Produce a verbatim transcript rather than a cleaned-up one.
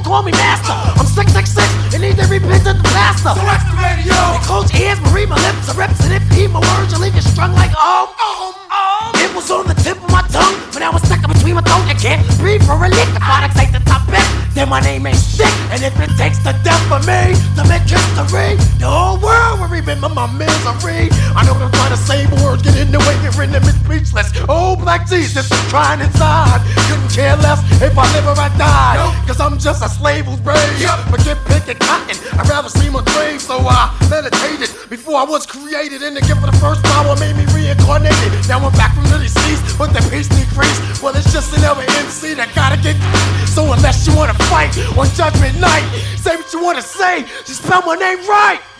call me master. I'm six six six and need to repent to the pastor. So that's the radio. And close your ears, but read my lips. I reps, and if you heed my words, you'll leave you strung like um. Um, um. It was on the tip of my tongue, but I was stuck in between my throat. I can't breathe for a lick. The products ain't the top pick, then my name ain't sick. And if it takes the death for me to make history, the whole world will remember my misery. I know what I'm trying to say, but words get in the way, get rid of me speechless. Oh, Black Jesus is crying inside. Couldn't care less if I live or I die. Nope. Cause I'm just a slave who's brave. Yep. Forget picking cotton, I'd rather see my grave. So I meditated before I was created. And the gift of the first power made me reincarnated. Now I'm back from the deceased, but the pace decreased. Well, it's just another M C that gotta get. So unless you wanna fight on Judgment Night, say what you wanna say, just spell my name right.